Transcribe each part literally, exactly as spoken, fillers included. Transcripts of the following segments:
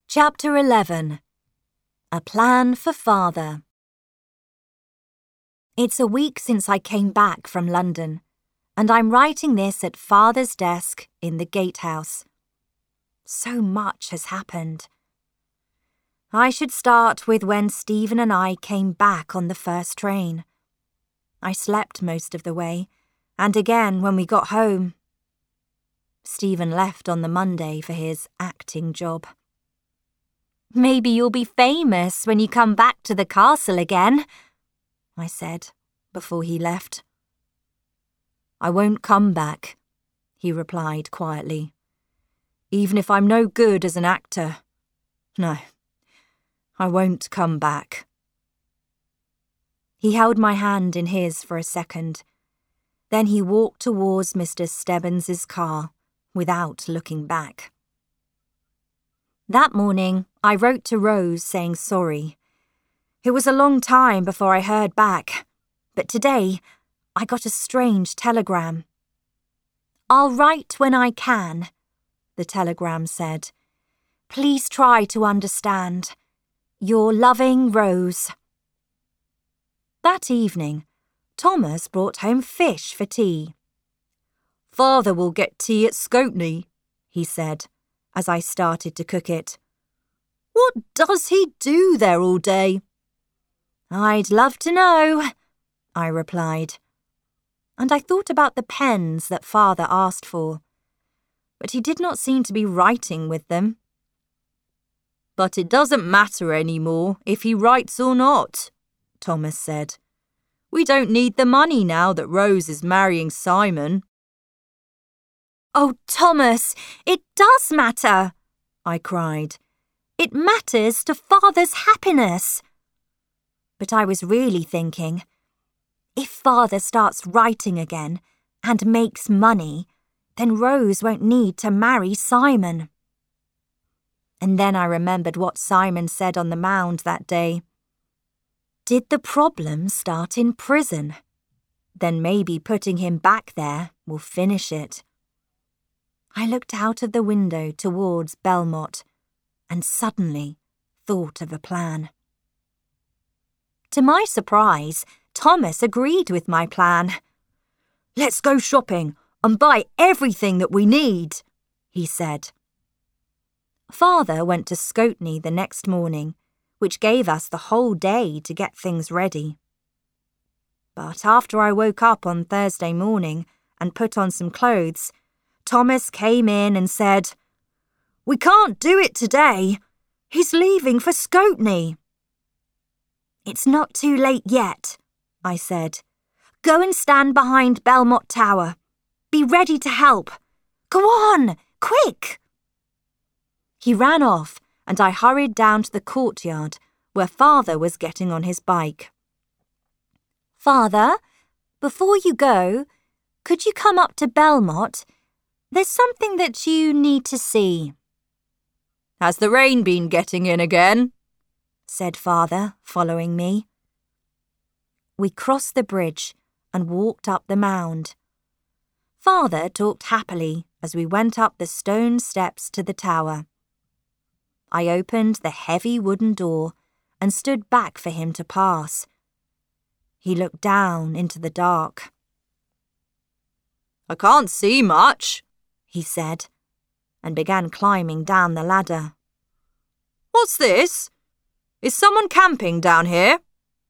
Chapter eleven. A Plan for Father. It's a week since I came back from London, and I'm writing this at Father's desk in the gatehouse. So much has happened. I should start with when Stephen and I came back on the first train. I slept most of the way, and again when we got home. Stephen left on the Monday for his acting job. "Maybe you'll be famous when you come back to the castle again," I said before he left. "I won't come back," he replied quietly. "Even if I'm no good as an actor. No, I won't come back." He held my hand in his for a second. Then he walked towards Mister Stebbins' car without looking back. That morning, I wrote to Rose saying sorry. It was a long time before I heard back, but today I got a strange telegram. "I'll write when I can," the telegram said. "Please try to understand. Your loving Rose." That evening, Thomas brought home fish for tea. "Father will get tea at Scoteney," he said, as I started to cook it. "What does he do there all day?" "I'd love to know," I replied. And I thought about the pens that Father asked for, but he did not seem to be writing with them. "But it doesn't matter anymore if he writes or not," Thomas said. "We don't need the money now that Rose is marrying Simon." "Oh, Thomas, it does matter," I cried. "It matters to Father's happiness." But I was really thinking, if Father starts writing again and makes money, then Rose won't need to marry Simon. And then I remembered what Simon said on the mound that day. Did the problem start in prison? Then maybe putting him back there will finish it. I looked out of the window towards Belmont and suddenly thought of a plan. To my surprise, Thomas agreed with my plan. "Let's go shopping and buy everything that we need," he said. Father went to Scoteney the next morning, which gave us the whole day to get things ready. But after I woke up on Thursday morning and put on some clothes, Thomas came in and said, "We can't do it today. He's leaving for Scoteney." "It's not too late yet," I said. "Go and stand behind Belmont Tower. Be ready to help. Go on, quick!" He ran off and I hurried down to the courtyard where Father was getting on his bike. "Father, before you go, could you come up to Belmont? There's something that you need to see." "Has the rain been getting in again?" said Father, following me. We crossed the bridge and walked up the mound. Father talked happily as we went up the stone steps to the tower. I opened the heavy wooden door and stood back for him to pass. He looked down into the dark. "I can't see much," he said, and began climbing down the ladder. "What's this? Is someone camping down here?"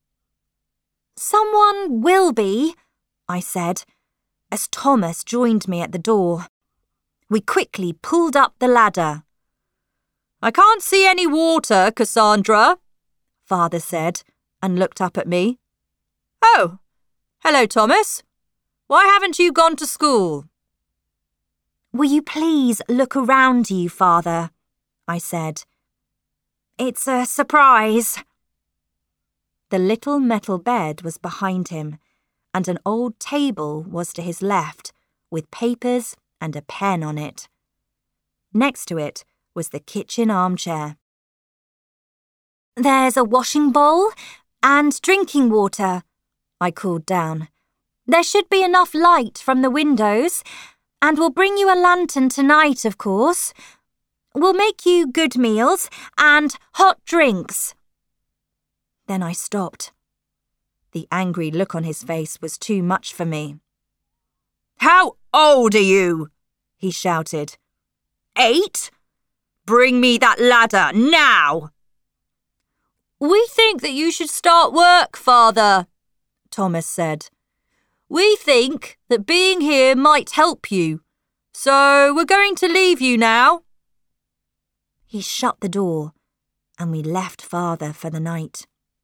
"Someone will be," I said, as Thomas joined me at the door. We quickly pulled up the ladder. "I can't see any water, Cassandra," Father said, and looked up at me. "Oh, hello, Thomas. Why haven't you gone to school?" "Will you please look around you, Father?" I said. "It's a surprise." The little metal bed was behind him, and an old table was to his left, with papers and a pen on it. Next to it was the kitchen armchair. "There's a washing bowl and drinking water," I called down. "There should be enough light from the windows, and we'll bring you a lantern tonight, of course. we'll make you good meals and hot drinks." Then I stopped. The angry look on his face was too much for me. "How old are you?" he shouted. "Eight? Bring me that ladder now!" "We think that you should start work, Father," Thomas said. "We think that being here might help you, so we're going to leave you now." He shut the door, and we left Father for the night.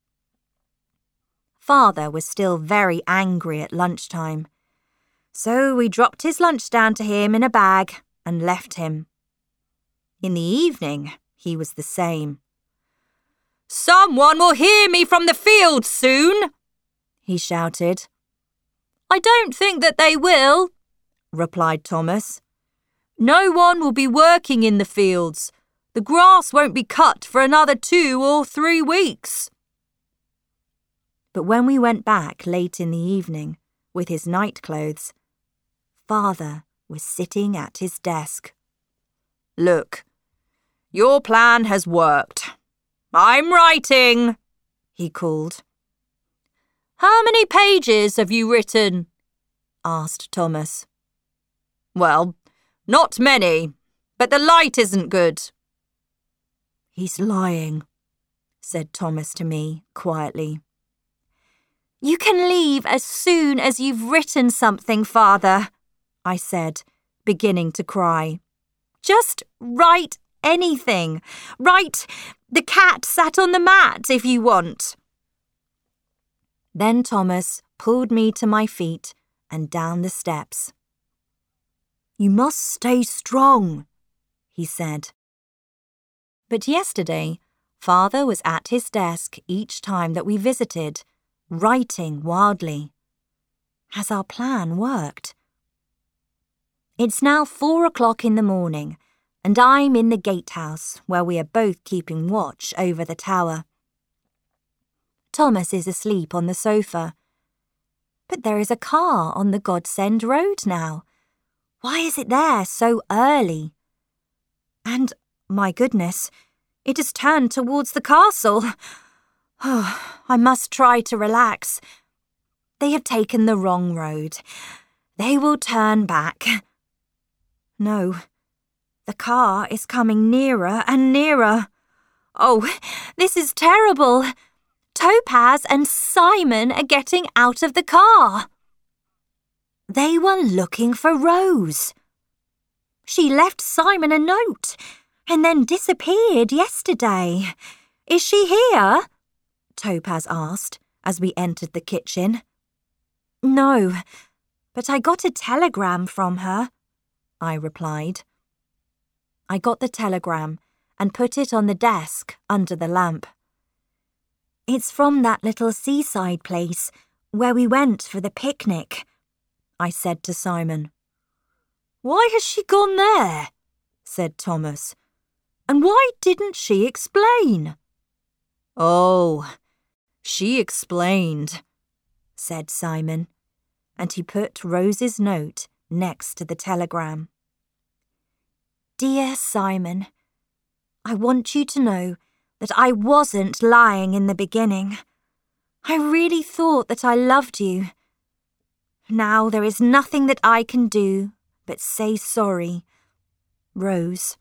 Father was still very angry at lunchtime, so we dropped his lunch down to him in a bag and left him. In the evening, he was the same. "Someone will hear me from the field soon," he shouted. "I don't think that they will," replied Thomas. "No one will be working in the fields. The grass won't be cut for another two or three weeks." But when we went back late in the evening with his night clothes, Father was sitting at his desk. "Look, your plan has worked. I'm writing," he called. "How many pages have you written?" asked Thomas. "Well, not many, but the light isn't good." "He's lying," said Thomas to me quietly. "You can leave as soon as you've written something, Father," I said, beginning to cry. "Just write anything. Write, 'The cat sat on the mat,' if you want." Then Thomas pulled me to my feet and down the steps. "You must stay strong," he said. But yesterday, Father was at his desk each time that we visited, writing wildly. Has our plan worked? It's now four o'clock in the morning, and I'm in the gatehouse where we are both keeping watch over the tower. Thomas is asleep on the sofa. But there is a car on the Godsend Road now. Why is it there so early? And, my goodness, it has turned towards the castle. Oh, I must try to relax. They have taken the wrong road. They will turn back. No, the car is coming nearer and nearer. Oh, this is terrible. Topaz and Simon are getting out of the car. They were looking for Rose. She left Simon a note and then disappeared yesterday. Is she here? Topaz asked as we entered the kitchen. No, but I got a telegram from her, I replied. I got the telegram and put it on the desk under the lamp. It's from that little seaside place where we went for the picnic, I said to Simon. Why has she gone there? Said Thomas. And why didn't she explain? Oh, she explained, said Simon, and he put Rose's note next to the telegram. Dear Simon, I want you to know that I wasn't lying in the beginning. I really thought that I loved you. Now there is nothing that I can do but say sorry. Rose.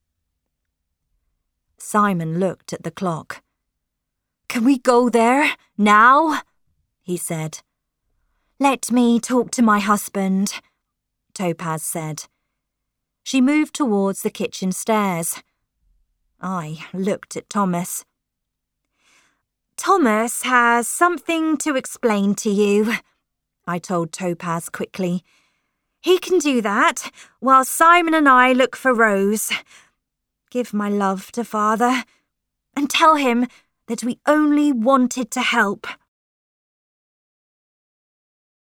Simon looked at the clock. Can we go there now? He said. Let me talk to my husband, Topaz said. She moved towards the kitchen stairs. I looked at Thomas. Thomas has something to explain to you, I told Topaz quickly. He can do that while Simon and I look for Rose. Give my love to Father and tell him that we only wanted to help.